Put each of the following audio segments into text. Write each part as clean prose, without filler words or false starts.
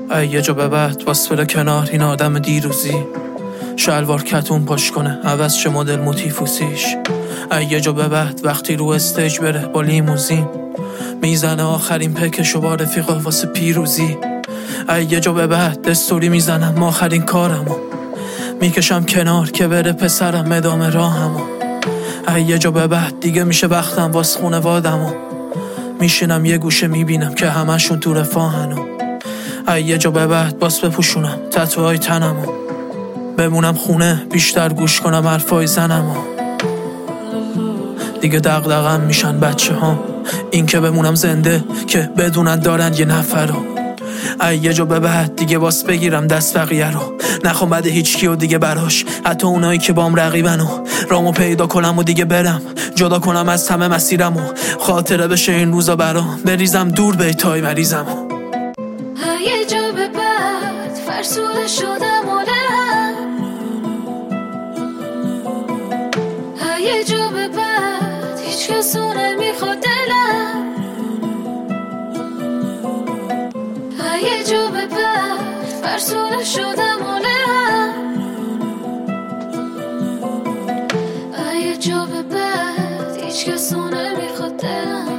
یه جا به بعد باس بره کنار این آدم دیروزی، شلوار کتون پاش کنه عوض چه مدل موتیفوسیش. یه جا به بعد وقتی رو استیج بره با لیموزین، میزنه آخرین پکشو با رفیقا واسه پیروزی. یه جا به بعد استوری میزنم آخرین کارمو، میکشم کنار که بره پسرم ادامه راهمو. یه جا به بعد دیگه میشه وقتم واس خونوادمو، میشینم یه گوشه میبینم که همشون تو رفاهنو. یه جا به بعد باس بپوشونم تتوهای تنمو، بمونم خونه بیشتر گوش کنم حرفای زنمو. دیگه دغدغم میشن بچه ها، این که بمونم زنده که بدونن دارن یه نفر رو. یه جا به بعد دیگه باس بگیرم دست بقیه رو، نخوام بده هیچ کیو دیگه براش، حتی اونایی که بام رقیبنو. رامو پیدا کنم و دیگه برم جدا کنم از همه مسیرمو، خاطره بشه این روزا برام، بریزم دور بیتای مریضمو. یه جا به بعد فرسوده شدم و یه جا به بعد هیچ کسو نمیخواد دلم. یه جا به بعد فرسوده شدم و یه جا به بعد هیچ کسو نمیخواد دلم.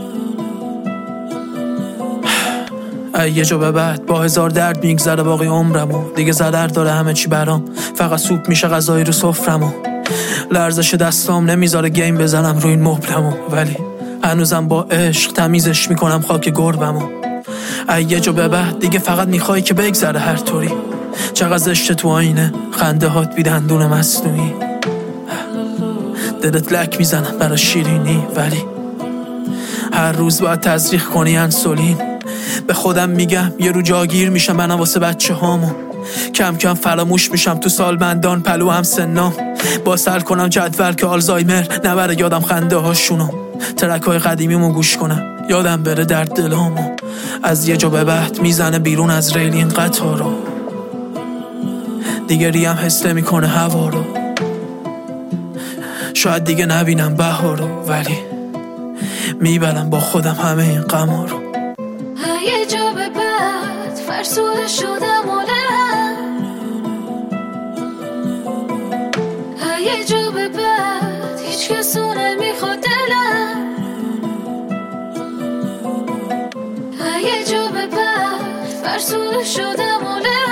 یه جا به بعد با هزار درد میگذره باقی عمرمو، دیگه زدر داره همه چی برام، فقط سوپ میشه غذایی رو سفرمو. لرزش دستام نمیذاره گیم بزنم روی این مبلمو، ولی هنوزم با عشق تمیزش میکنم خاک گربمو. یه جا به بعد دیگه فقط میخوای که بگذره هر طوری، چقدر زشته تو آینه خنده هات بی دندون مصنوعی. دلت لک میزنم برای شیرینی، ولی هر روز باید تزریق کنی انسولین. به خودم میگم یه رو جاگیر میشم منم واسه بچه هامو، کم کم فراموش میشم تو سالمندان پلو هم سنام. با سر کنم جدول که آلزایمر نبره یادم خنده هاشونو، ترک های قدیمیمو گوش کنم یادم بره درد دلامو. از یه جا به بعد میزنه بیرون از ریل این قطارو، دیگه ریم حس نمیکنه هوا رو. شاید دیگه نبینم بهارو، ولی میبرم با خودم همه این غما رو. یه جا به بعد فرسوده شدم و یه جا به بعد هیچ کسو نمیخواد دلم. یه جا به بعد فرسوده شدم و